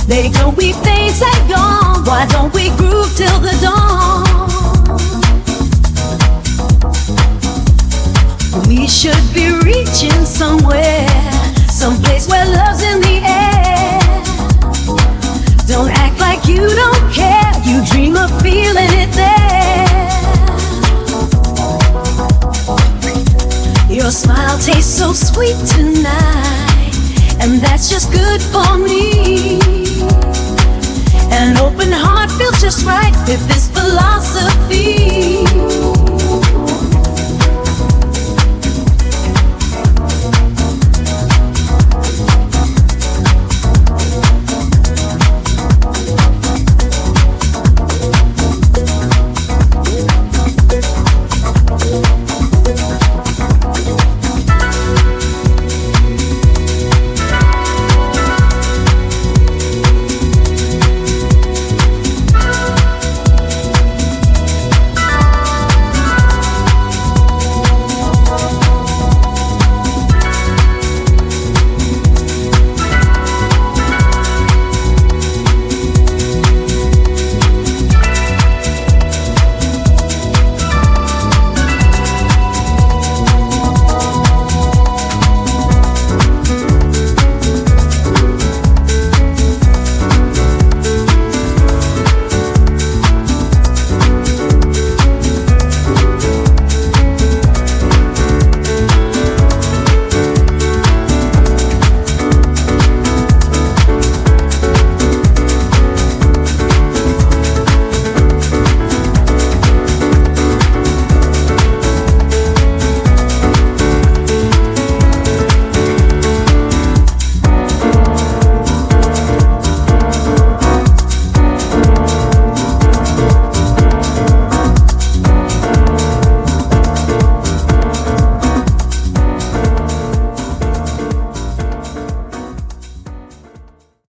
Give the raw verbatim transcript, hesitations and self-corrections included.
They told we fades had gone. Why don't we groove till the dawn? We should be reaching somewhere, someplace where love's in the air. Don't act like you don't care. You dream of feeling it there. Your smile tastes so sweet tonight, and that's just good for me. An open heart feels just right with this philosophy.